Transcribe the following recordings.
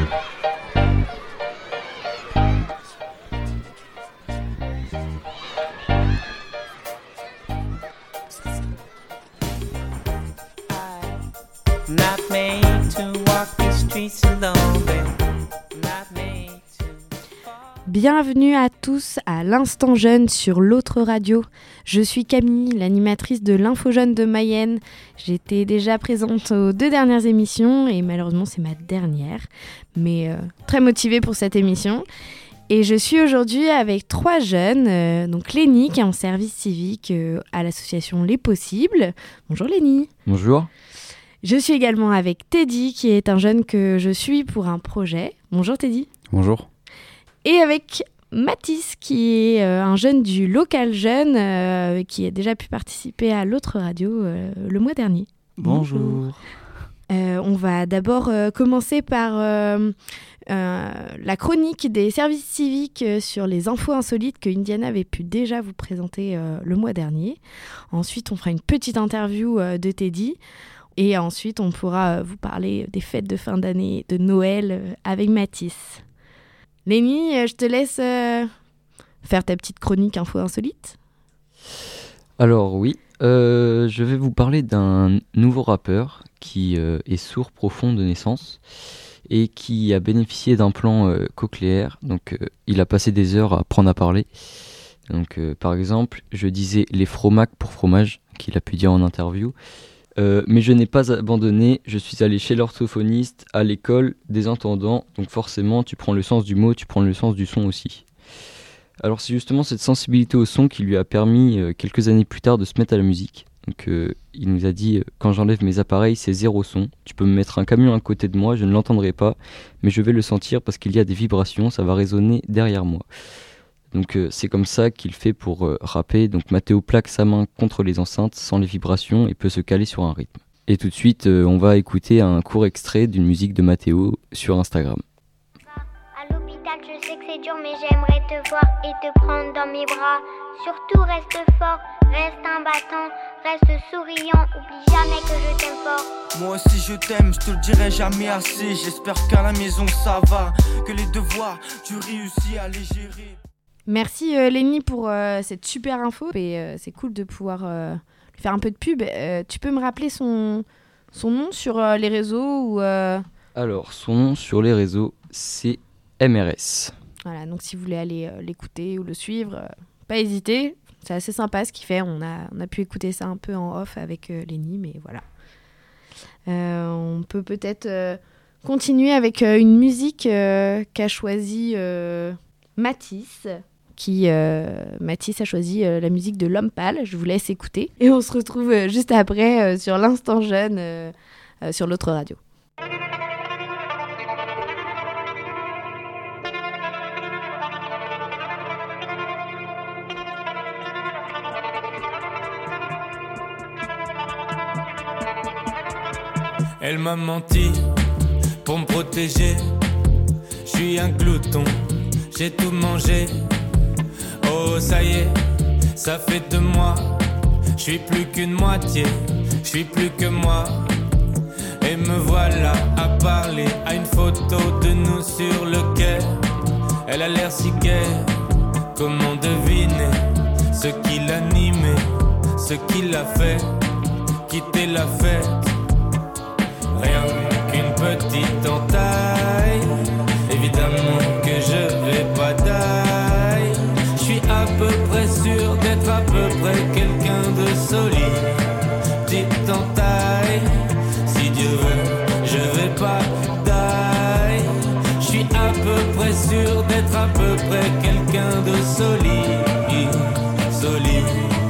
Not made to walk the streets alone, not made to... Bienvenue à tous à l'Instant Jeune sur l'autre radio. Je suis Camille, l'animatrice de l'Info Jeune de Mayenne. J'étais déjà présente aux 2 dernières émissions et malheureusement c'est ma dernière, mais très motivée pour cette émission. Et je suis aujourd'hui avec 3 jeunes, donc Lénie qui est en service civique à l'association Les Possibles. Bonjour Lénie. Bonjour. Je suis également avec Teddy qui est un jeune que je suis pour un projet. Bonjour Teddy. Bonjour. Et avec Mathis, qui est un jeune du local jeune, qui a déjà pu participer à l'autre radio le mois dernier. Bonjour. On va d'abord commencer par la chronique des services civiques sur les infos insolites que Indiana avait pu déjà vous présenter le mois dernier. Ensuite, on fera une petite interview de Teddy. Et ensuite, on pourra vous parler des fêtes de fin d'année, de Noël avec Mathis. Lénie, je te laisse faire ta petite chronique info insolite. Alors oui, je vais vous parler d'un nouveau rappeur qui est sourd profond de naissance et qui a bénéficié d'un plan cochléaire. Donc il a passé des heures à apprendre à parler. Donc par exemple, je disais les fromacs pour fromage, qu'il a pu dire en interview. Mais je n'ai pas abandonné, je suis allé chez l'orthophoniste, à l'école des entendants, donc forcément tu prends le sens du mot, tu prends le sens du son aussi. Alors c'est justement cette sensibilité au son qui lui a permis quelques années plus tard de se mettre à la musique. Donc il nous a dit quand j'enlève mes appareils c'est 0 son, tu peux me mettre un camion à côté de moi, je ne l'entendrai pas, mais je vais le sentir parce qu'il y a des vibrations, ça va résonner derrière moi. Donc c'est comme ça qu'il fait pour rapper. Donc Mathéo plaque sa main contre les enceintes sans les vibrations et peut se caler sur un rythme. Et tout de suite, on va écouter un court extrait d'une musique de Mathéo sur Instagram. À l'hôpital, je sais que c'est dur, mais j'aimerais te voir et te prendre dans mes bras. Surtout reste fort, reste imbattant, reste souriant, oublie jamais que je t'aime fort. Moi aussi je t'aime, je te le dirai jamais assez. J'espère qu'à la maison ça va, que les devoirs, tu réussis à les gérer. Merci Lénie pour cette super info et c'est cool de pouvoir lui faire un peu de pub. Tu peux me rappeler son nom sur les réseaux ou Alors, son nom sur les réseaux, c'est MRS. Voilà, donc si vous voulez aller l'écouter ou le suivre, pas hésiter. C'est assez sympa ce qu'il fait. On a pu écouter ça un peu en off avec Lénie, mais voilà. On peut peut-être continuer avec une musique qu'a choisie Mathis. Mathis a choisi la musique de L'Homme Pâle. Je vous laisse écouter. Et on se retrouve juste après sur l'Instant Jeune sur l'autre radio. Elle m'a menti pour me protéger. Je suis un glouton, j'ai tout mangé. Oh ça y est, ça fait de moi. Je suis plus qu'une moitié, je suis plus que moi. Et me voilà à parler à une photo de nous sur le quai. Elle a l'air si gaie, comment deviner ce qui l'animait, ce qui l'a fait quitter la fête. Rien qu'une petite entaille, évidemment que je vais pas die. Je suis à peu près sûr d'être à peu près quelqu'un de solide. Petite entaille, si Dieu veut, je vais pas die. Je suis à peu près sûr d'être à peu près quelqu'un de solide. Solide.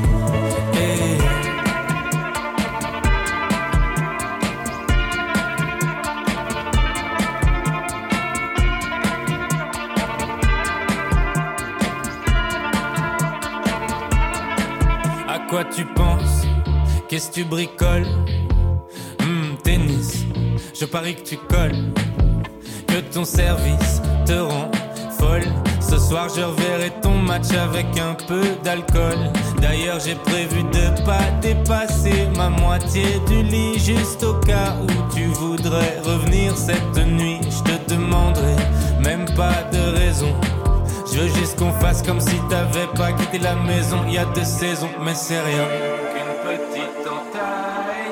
À quoi tu penses? Qu'est-ce que tu bricoles? Tennis, je parie que tu colles. Que ton service te rend folle. Ce soir je reverrai ton match avec un peu d'alcool. D'ailleurs j'ai prévu de pas dépasser ma moitié du lit, juste au cas où tu voudrais revenir cette nuit. Je te demande Je veux juste qu'on fasse comme si t'avais pas quitté la maison. Y a 2 saisons, mais c'est rien qu'une petite entaille.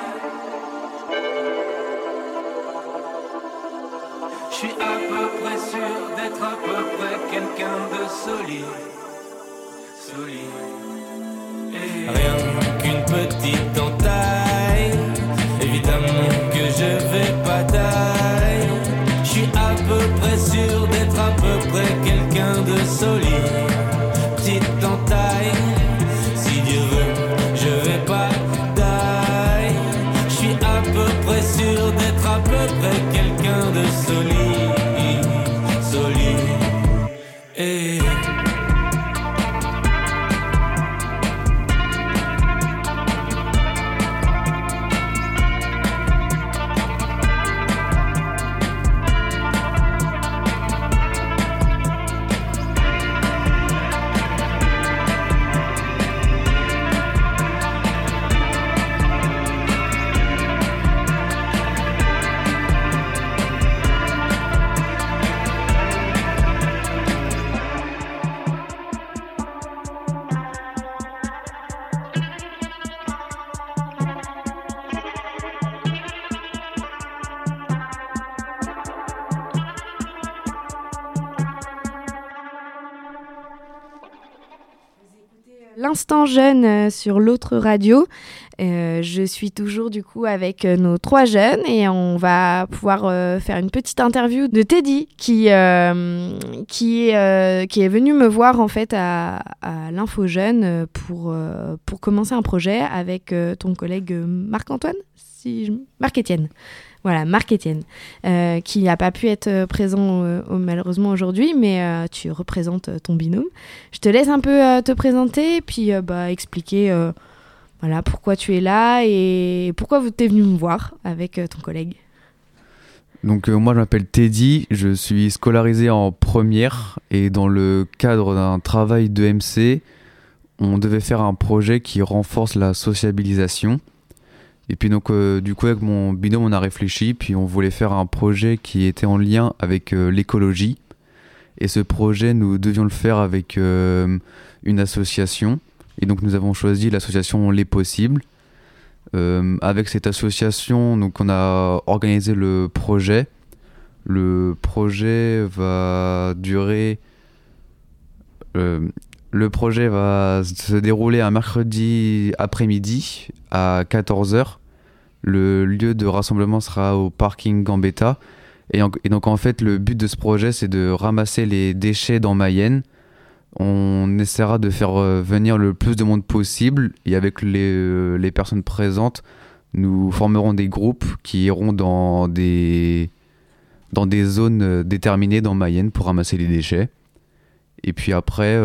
Je suis à peu près sûr d'être à peu près quelqu'un de solide. Et rien qu'une petite entaille. Évidemment que je vais pas taille. Je suis à peu près sûr d'être à peu près quelqu'un de solide. Petite entaille. Si Dieu veut, je vais pas taille. Je suis à peu près sûr d'être à peu près quelqu'un de solide. Et L'instant jeune sur l'autre radio. Je suis toujours du coup avec nos 3 jeunes et on va pouvoir faire une petite interview de Teddy qui est venu me voir en fait à l'Info Jeune pour commencer un projet avec ton collègue Marc-Antoine, Marc-Étienne. Voilà, Marc-Étienne, qui n'a pas pu être présent malheureusement aujourd'hui, mais tu représentes ton binôme. Je te laisse un peu te présenter, puis expliquer voilà, pourquoi tu es là et pourquoi tu es venu me voir avec ton collègue. Donc moi je m'appelle Teddy, je suis scolarisé en première et dans le cadre d'un travail de MC, on devait faire un projet qui renforce la sociabilisation. Et puis donc du coup avec mon binôme on a réfléchi, puis on voulait faire un projet qui était en lien avec l'écologie. Et ce projet nous devions le faire avec une association. Et donc nous avons choisi l'association Les Possibles. Avec cette association, donc on a organisé le projet. Le projet va durer... le projet va se dérouler un mercredi après-midi à 14h. Le lieu de rassemblement sera au parking Gambetta. Et donc en fait, le but de ce projet, c'est de ramasser les déchets dans Mayenne. On essaiera de faire venir le plus de monde possible. Et avec les personnes présentes, nous formerons des groupes qui iront dans des zones déterminées dans Mayenne pour ramasser les déchets. Et puis après,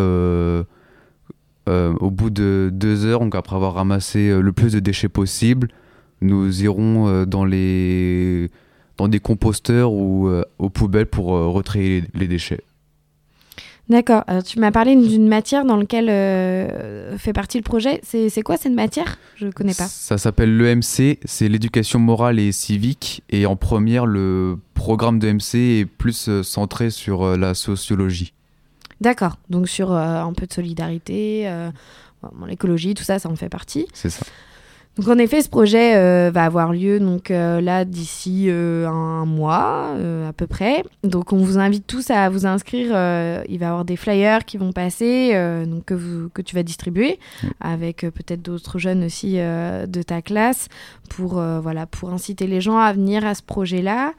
au bout de 2 heures, donc après avoir ramassé le plus de déchets possible, nous irons dans des composteurs ou aux poubelles pour retrier les déchets. D'accord. Alors, tu m'as parlé d'une matière dans laquelle fait partie le projet. C'est quoi cette matière ? Je ne connais pas. Ça s'appelle l'EMC, c'est l'éducation morale et civique. Et en première, le programme de MC est plus centré sur la sociologie. D'accord. Donc sur un peu de solidarité, l'écologie, tout ça, ça en fait partie. C'est ça. Donc en effet, ce projet va avoir lieu là d'ici un mois à peu près. Donc on vous invite tous à vous inscrire. Il va y avoir des flyers qui vont passer, que tu vas distribuer avec peut-être d'autres jeunes aussi de ta classe pour inciter les gens à venir à ce projet-là.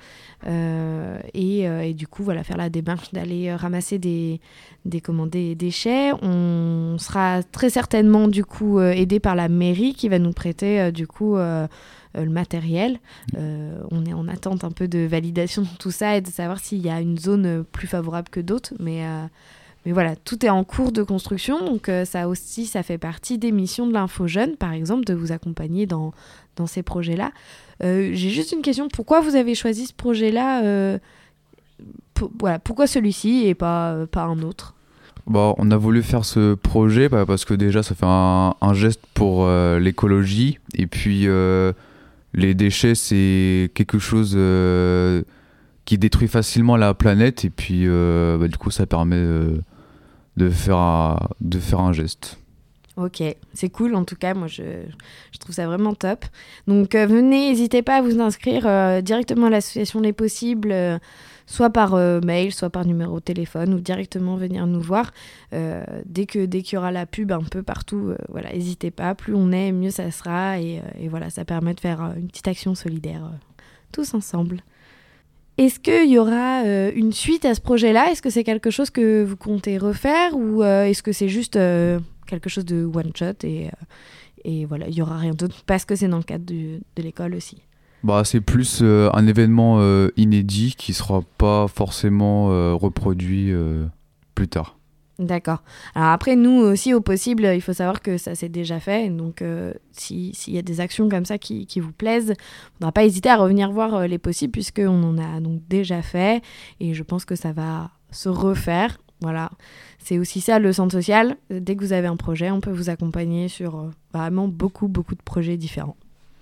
Et du coup faire la démarche d'aller ramasser des déchets. On sera très certainement du coup aidé par la mairie qui va nous prêter le matériel. On est en attente un peu de validation de tout ça et de savoir s'il y a une zone plus favorable que d'autres, mais voilà, tout est en cours de construction, donc ça aussi, ça fait partie des missions de l'Info Jeune, par exemple, de vous accompagner dans ces projets-là. J'ai juste une question, pourquoi vous avez choisi ce projet-là pourquoi celui-ci et pas un autre ? On a voulu faire ce projet parce que déjà ça fait un geste pour l'écologie, et puis les déchets c'est quelque chose qui détruit facilement la planète, et puis du coup ça permet de faire un geste. Ok, c'est cool en tout cas, moi je trouve ça vraiment top. Donc venez, n'hésitez pas à vous inscrire directement à l'association Les Possibles, soit par mail, soit par numéro de téléphone, ou directement venir nous voir. Dès qu'il y aura la pub un peu partout, voilà, n'hésitez pas, plus on est, mieux ça sera, et voilà, ça permet de faire une petite action solidaire tous ensemble. Est-ce qu'il y aura une suite à ce projet-là ? Est-ce que c'est quelque chose que vous comptez refaire, ou est-ce que c'est juste quelque chose de one-shot et voilà, il n'y aura rien d'autre parce que c'est dans le cadre de l'école aussi? C'est plus un événement inédit qui ne sera pas forcément reproduit plus tard. D'accord. Alors après, nous aussi, au possible, il faut savoir que ça s'est déjà fait. Donc, s'il y a des actions comme ça qui vous plaisent, il ne faudra pas hésiter à revenir voir Les Possibles, puisqu'on en a donc déjà fait. Et je pense que ça va se refaire. Voilà. C'est aussi ça, le centre social. Dès que vous avez un projet, on peut vous accompagner sur vraiment beaucoup, beaucoup de projets différents.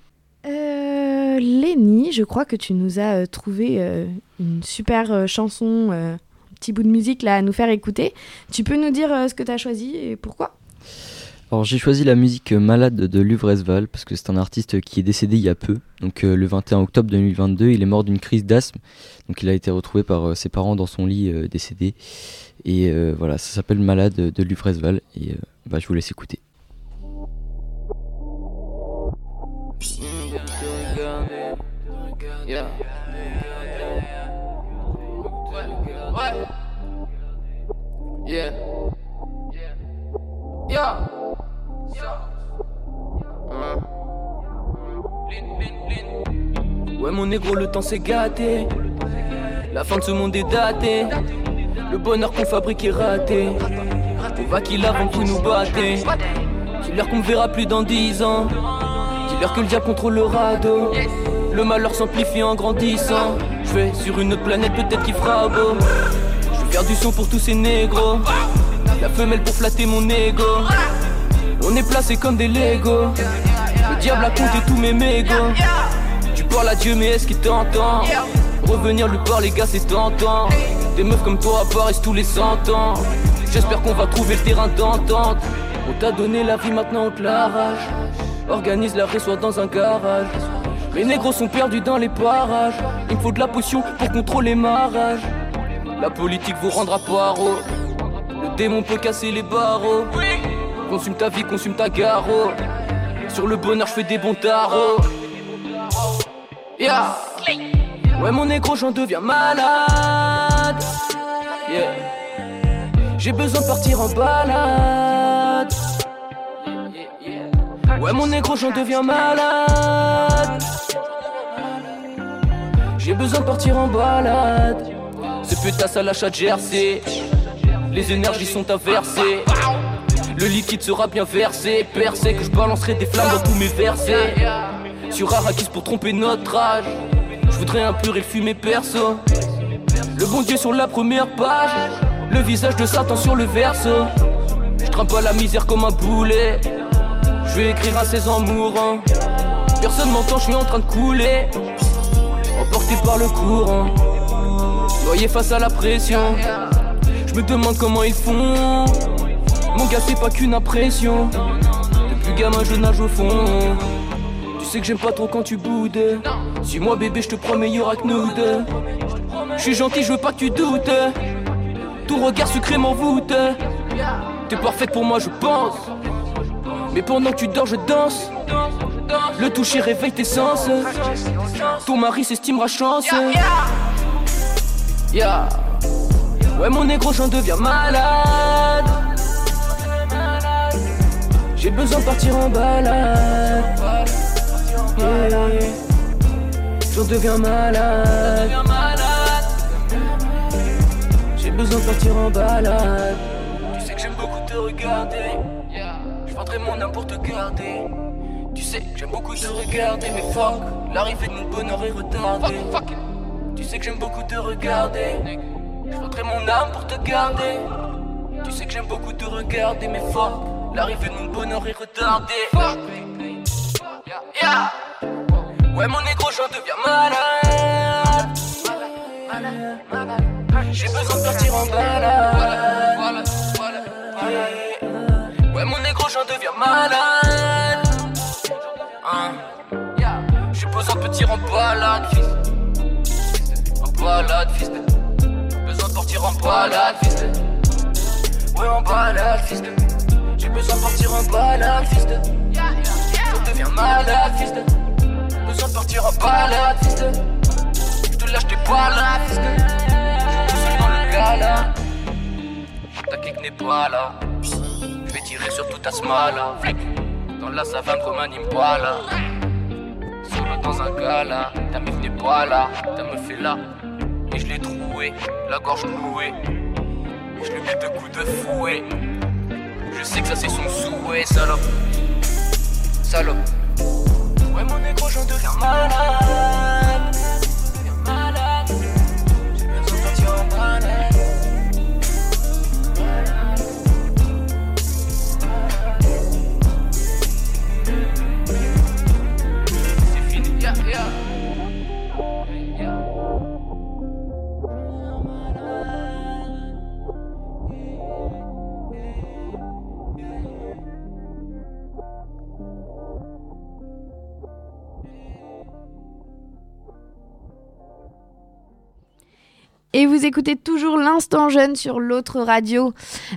Lénie, je crois que tu nous as trouvé une super chanson, petit bout de musique là à nous faire écouter. Tu peux nous dire ce que tu as choisi et pourquoi ? Alors j'ai choisi la musique Malade de Luvresval parce que c'est un artiste qui est décédé il y a peu. Donc le 21 octobre 2022, il est mort d'une crise d'asthme. Donc il a été retrouvé par ses parents dans son lit décédé. Et voilà, ça s'appelle Malade de Luvresval et je vous laisse écouter. Yeah. Yeah. Yeah. Ouais mon négro, le temps s'est gâté. La fin de ce monde est datée. Le bonheur qu'on fabrique est raté. On va qu'il avant que vous nous battez. Dis-leur qu'on me verra plus dans 10 ans. Dis-leur que le diable contrôle le radeau. Le malheur s'amplifie en grandissant. Je vais sur une autre planète, peut-être qu'il fera beau. Je vais faire du son pour tous ces négros. La femelle pour flatter mon ego. On est placés comme des Legos. Le diable a compté tous mes mégots. Tu parles à Dieu mais est-ce qu'il t'entend? Revenir lui parler, les gars, c'est tentant. Des meufs comme toi apparaissent tous les 100 ans. J'espère qu'on va trouver le terrain d'entente. On t'a donné la vie, maintenant on te l'arrache. Organise la vraie, soit dans un garage. Les négros sont perdus dans les parages. Il me faut de la potion pour contrôler ma rage. La politique vous rendra paro. Le démon peut casser les barreaux. Consume ta vie, consume ta garo. Sur le bonheur je fais des bons tarots. Yeah. Ouais mon négro, j'en deviens malade. Yeah. J'ai besoin de partir en balade. Ouais mon négro, j'en deviens malade. J'ai besoin de partir en balade. Ce putasse à l'achat de Jersey. Les énergies sont inversées. Le liquide sera bien versé. Percé que je balancerai des flammes dans tous mes versets. Sur Arrakis pour tromper notre âge. Je voudrais impurer le fumer perso. Le bon Dieu sur la première page. Le visage de Satan sur le verso. Je trimpe pas la misère comme un boulet. Je vais écrire à 16 ans mourant. Personne m'entend, je suis en train de couler. Emporté par le courant. Noyé face à la pression. Je me demande comment ils font. Mon gars c'est pas qu'une impression. Depuis gamin je nage au fond. Tu sais que j'aime pas trop quand tu boudes. Suis-moi bébé, je te promets y'aura que nous deux. Je suis gentil, je veux pas que tu doutes. Ton regard sucré m'envoûte. T'es parfaite pour moi je pense. Mais pendant que tu dors je danse. Le toucher réveille tes sens. Ton mari s'estimera chance. Yeah. Ouais mon négro, j'en deviens malade. J'ai besoin de partir en balade. Yeah. J'en deviens malade. J'ai besoin de partir en balade. Tu sais que j'aime beaucoup te regarder. Je vendrais mon âme pour te garder. Tu sais que j'aime beaucoup te regarder. Mais fuck, l'arrivée de mon bonheur est retardée. Tu sais que j'aime beaucoup te regarder. Je vendrais mon âme pour te garder. Tu sais que j'aime beaucoup te regarder. Mais fuck, l'arrivée de mon bonheur est retardée. Fuck. Yeah. Ouais mon négro, j'en deviens malade. J'ai besoin de partir en balade. partir en balade, fils. En balade, fils. Besoin de partir en balade, fils. Ouais, en balade, fils. J'ai besoin de partir en balade, fils. Je deviens malade, fils. Besoin de partir en balade, fils. Je te lâche tes balades, fils. Je suis tout seul dans le gala. Ta clique n'est pas là. Je vais tirer sur toute ta smala. Flic, dans la savane comme un impala. Solo dans un gala. Ta meuf n'est pas là. Ta meuf est là. Et je l'ai troué, la gorge nouée. Je lui mets 2 coups de fouet. Je sais que ça c'est son souhait. Salope, salope. Ouais mon négro j'en deviens malade. Je deviens malade. J'ai besoin de partir en balade. C'est fini, yeah, yeah. Et vous écoutez toujours l'Instant Jeune sur l'autre radio.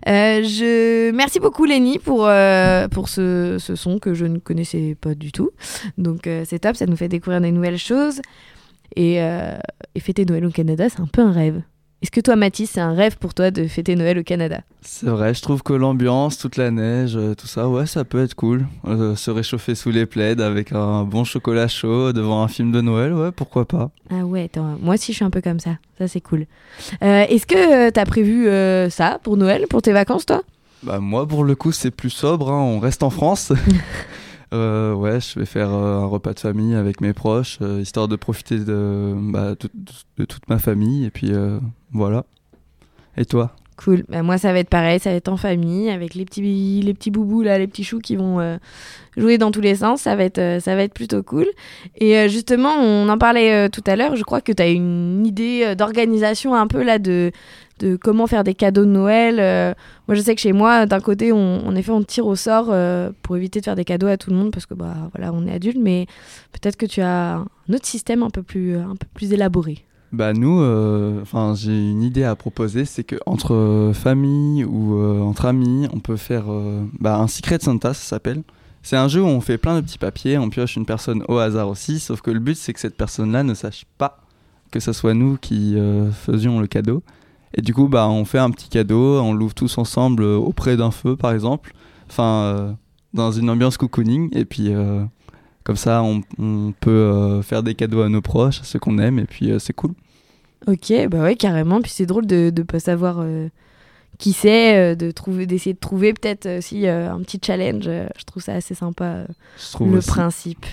Merci beaucoup Lénie pour ce son que je ne connaissais pas du tout. Donc c'est top, ça nous fait découvrir des nouvelles choses. Et fêter Noël au Canada, c'est un peu un rêve. Est-ce que toi, Mathis, c'est un rêve pour toi de fêter Noël au Canada ? C'est vrai, je trouve que l'ambiance, toute la neige, tout ça, ouais, ça peut être cool. Se réchauffer sous les plaids avec un bon chocolat chaud devant un film de Noël, ouais, pourquoi pas. Ah ouais, attends, moi aussi je suis un peu comme ça. Ça, c'est cool. Est-ce que t'as prévu ça pour Noël, pour tes vacances, toi ? Bah moi, pour le coup, c'est plus sobre, hein, on reste en France. Ouais, je vais faire un repas de famille avec mes proches, histoire de profiter de toute ma famille, et puis voilà. Et toi ? Cool. Bah, moi, ça va être pareil, ça va être en famille, avec les petits boubous, là, les petits choux qui vont jouer dans tous les sens. Ça va être plutôt cool. Et justement, on en parlait tout à l'heure, je crois que tu as une idée d'organisation un peu là de comment faire des cadeaux de Noël. Moi, je sais que chez moi, d'un côté, en effet, on tire au sort pour éviter de faire des cadeaux à tout le monde parce que voilà, on est adulte, mais peut-être que tu as un autre système un peu plus élaboré. Bah nous, j'ai une idée à proposer, c'est que entre famille ou entre amis, on peut faire un Secret Santa, ça s'appelle. C'est un jeu où on fait plein de petits papiers, on pioche une personne au hasard aussi, sauf que le but c'est que cette personne-là ne sache pas que ce soit nous qui faisions le cadeau. Et du coup, on fait un petit cadeau, on l'ouvre tous ensemble auprès d'un feu, par exemple. Dans une ambiance cocooning. Et puis, comme ça, on peut faire des cadeaux à nos proches, à ceux qu'on aime. Et puis, c'est cool. Ok, bah ouais, carrément. Puis c'est drôle de ne pas savoir qui c'est, d'essayer de trouver peut-être aussi un petit challenge. Je trouve ça assez sympa, le principe.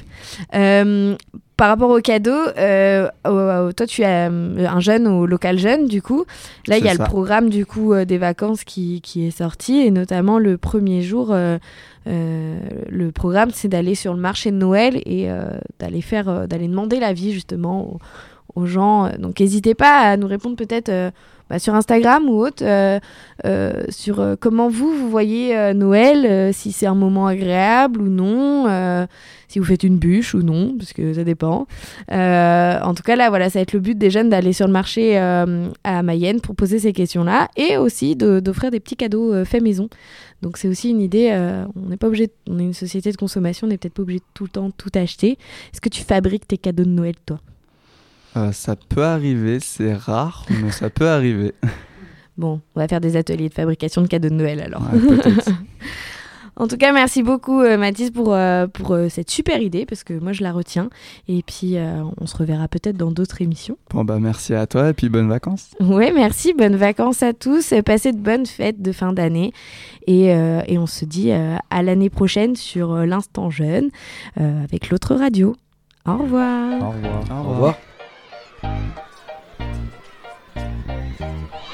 Par rapport au cadeau, toi tu es un jeune ou local jeune du coup. Là il y a le programme du coup des vacances qui est sorti et notamment le premier jour, le programme c'est d'aller sur le marché de Noël et d'aller demander l'avis justement aux gens. Donc n'hésitez pas à nous répondre peut-être sur Instagram ou autre sur comment vous voyez Noël, si c'est un moment agréable ou non, si vous faites une bûche ou non, parce que ça dépend. En tout cas, là, voilà, ça va être le but des jeunes d'aller sur le marché à Mayenne pour poser ces questions-là et aussi d'offrir des petits cadeaux faits maison. Donc, c'est aussi une idée. On n'est pas obligé, on est une société de consommation, on n'est peut-être pas obligé de tout le temps tout acheter. Est-ce que tu fabriques tes cadeaux de Noël, toi ? Ça peut arriver, c'est rare, mais ça peut arriver. Bon, on va faire des ateliers de fabrication de cadeaux de Noël alors. Ouais, peut-être. En tout cas, merci beaucoup Mathis pour cette super idée, parce que moi je la retiens. Et puis on se reverra peut-être dans d'autres émissions. Bon merci à toi et puis bonnes vacances. Ouais, merci, bonnes vacances à tous. Passez de bonnes fêtes de fin d'année. Et on se dit à l'année prochaine sur l'Instant Jeune avec l'autre radio. Au revoir. Au revoir. Au revoir.